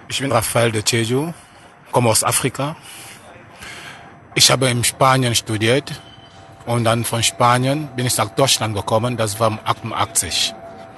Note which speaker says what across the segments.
Speaker 1: Ich bin Rafael de Ceju, komme aus Afrika. Ich habe in Spanien studiert und dann von Spanien bin ich nach Deutschland gekommen, das war 88.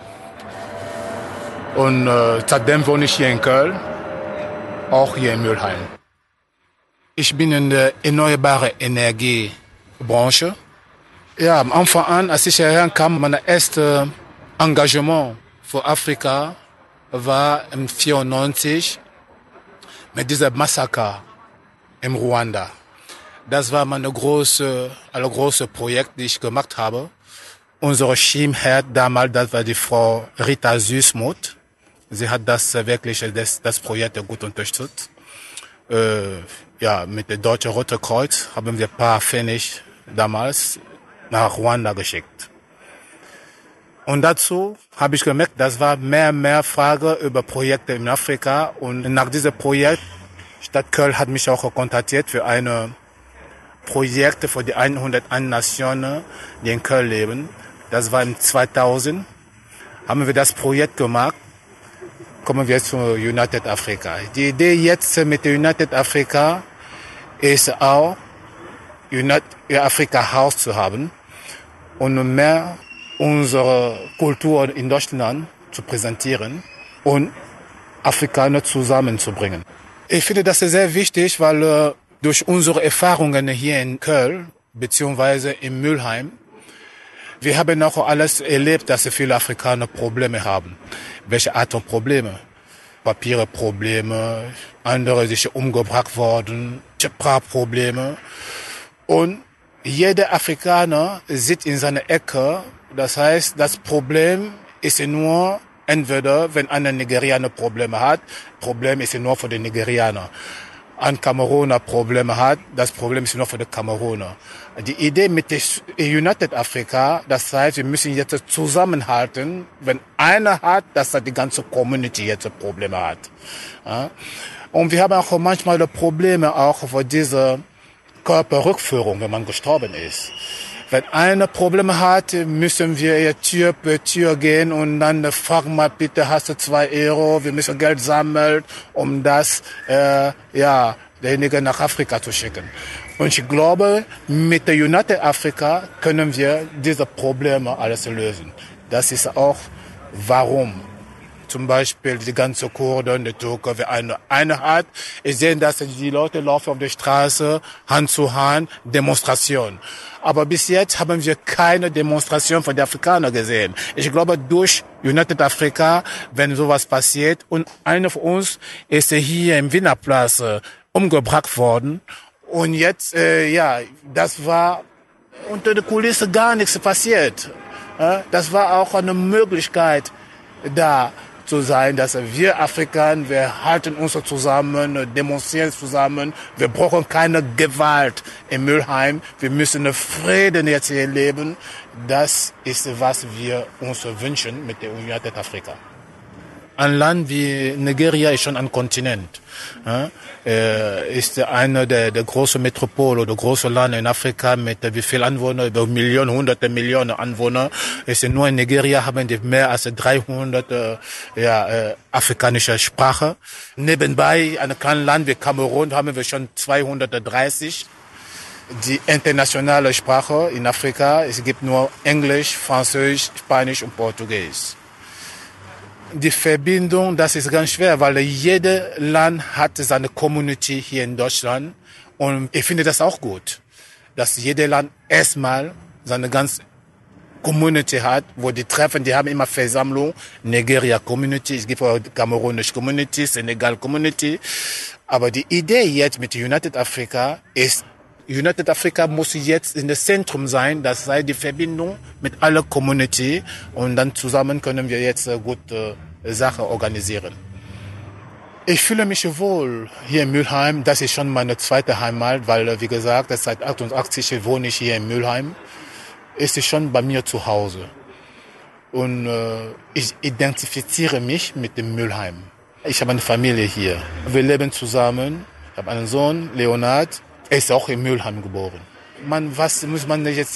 Speaker 1: Und seitdem wohne ich hier in Köln, auch hier in Mülheim. Ich bin in der erneuerbaren Energiebranche. Ja, am Anfang an, als ich hierher kam, mein erstes Engagement für Afrika war im 94 mit diesem Massaker im Ruanda. Das war mein allergrößte Projekt, das ich gemacht habe. Unsere Schirmherr damals, das war die Frau Rita Süßmuth. Sie hat das wirklich, das Projekt gut unterstützt. Mit dem Deutschen Roten Kreuz haben wir ein paar Pfennig damals nach Ruanda geschickt. Und dazu habe ich gemerkt, das war mehr Frage über Projekte in Afrika. Und nach diesem Projekt, Stadt Köln hat mich auch kontaktiert für ein Projekt für die 101 Nationen, die in Köln leben. Das war im 2000. Haben wir das Projekt gemacht. Kommen wir zu United Africa. Die Idee jetzt mit United Africa ist auch, United Africa Haus zu haben und mehr unsere Kultur in Deutschland zu präsentieren und Afrikaner zusammenzubringen. Ich finde das sehr wichtig, weil durch unsere Erfahrungen hier in Köln beziehungsweise in Mülheim, wir haben auch alles erlebt, dass viele Afrikaner Probleme haben. Welche Art von Probleme? Papierprobleme, andere sich umgebracht worden, Sprachprobleme. Und jeder Afrikaner sitzt in seiner Ecke. Das heißt, das Problem ist nur entweder, wenn ein Nigerianer Probleme hat, Problem ist nur für den Nigerianer. Ein Kameruner Probleme hat, das Problem ist nur für den Kameruner. Die Idee mit der United Africa, das heißt, wir müssen jetzt zusammenhalten. Wenn einer hat, dass die ganze Community jetzt Probleme hat. Ja? Und wir haben auch manchmal Probleme auch für diese Körperrückführung, wenn man gestorben ist. Wenn einer Probleme hat, müssen wir Tür per Tür gehen und dann fragen mal, bitte hast du 2 Euro, wir müssen Geld sammeln, um das, derjenige nach Afrika zu schicken. Und ich glaube, mit der United Africa können wir diese Probleme alles lösen. Das ist auch, warum zum Beispiel die ganze Kurden, die Türken, wer eine hat. Ich sehe, dass die Leute laufen auf der Straße, Hand zu Hand, Demonstration. Aber bis jetzt haben wir keine Demonstration von den Afrikanern gesehen. Ich glaube, durch United Africa, wenn sowas passiert, und einer von uns ist hier im Wiener Platz umgebracht worden. Und jetzt, das war unter der Kulisse gar nichts passiert. Das war auch eine Möglichkeit da zu sein, dass wir Afrikaner, wir halten uns zusammen, demonstrieren zusammen, wir brauchen keine Gewalt in Mülheim, wir müssen Frieden jetzt hier leben. Das ist, was wir uns wünschen mit der United Africa. Ein Land wie Nigeria ist schon ein Kontinent. Ist eine der großen Metropolen oder großen Länder in Afrika mit wie viel Anwohner, über Millionen, hunderte Millionen Anwohner. Nur in Nigeria haben die mehr als 300 afrikanische Sprachen. Nebenbei, ein kleines Land wie Kamerun haben wir schon 230. Die internationale Sprache in Afrika, es gibt nur Englisch, Französisch, Spanisch und Portugiesisch. Die Verbindung, das ist ganz schwer, weil jedes Land hat seine Community hier in Deutschland. Und ich finde das auch gut, dass jedes Land erstmal seine ganze Community hat, wo die treffen, die haben immer Versammlung. Nigeria Community, es gibt auch Kamerunische Community, Senegal Community. Aber die Idee jetzt mit United Africa ist, United Africa muss jetzt in das Zentrum sein, das sei die Verbindung mit aller Community, und dann zusammen können wir jetzt gute Sachen organisieren. Ich fühle mich wohl hier in Mülheim, das ist schon meine zweite Heimat, weil, wie gesagt, seit 88 wohne ich hier in Mülheim. Es ist schon bei mir zu Hause. Und ich identifiziere mich mit dem Mülheim. Ich habe eine Familie hier. Wir leben zusammen. Ich habe einen Sohn, Leonard. Er ist auch in Mülheim geboren. Was muss man jetzt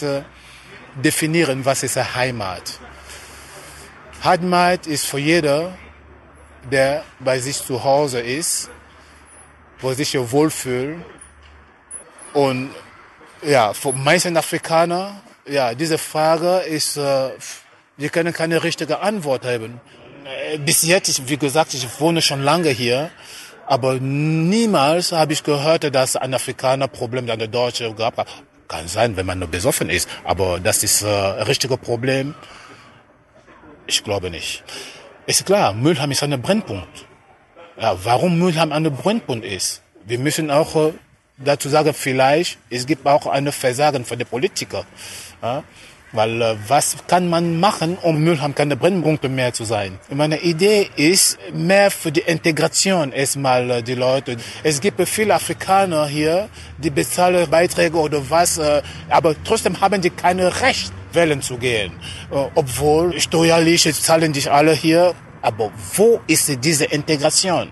Speaker 1: definieren, was ist Heimat? Heimat ist für jeder der bei sich zu Hause ist, wo sich hier wohlfühlt. Und ja, für meisten Afrikaner, ja, diese Frage ist, wir können keine richtige Antwort haben. Bis jetzt, wie gesagt, ich wohne schon lange hier, aber niemals habe ich gehört, dass ein Afrikaner Problem an der Deutsche gehabt hat. Kann sein, wenn man nur besoffen ist, aber das ist ein richtiges Problem. Ich glaube nicht. Ist klar, Mülheim ist ein Brennpunkt. Ja, warum Mülheim ein Brennpunkt ist? Wir müssen auch dazu sagen, vielleicht, es gibt auch eine Versagen von den Politikern. Ja? Weil was kann man machen, um Mülheim keine Brennpunkte mehr zu sein? Meine Idee ist mehr für die Integration erstmal die Leute. Es gibt viele Afrikaner hier, die bezahlen Beiträge oder was, aber trotzdem haben die kein Recht, wählen zu gehen. Obwohl steuerlich zahlen die alle hier. Aber wo ist diese Integration?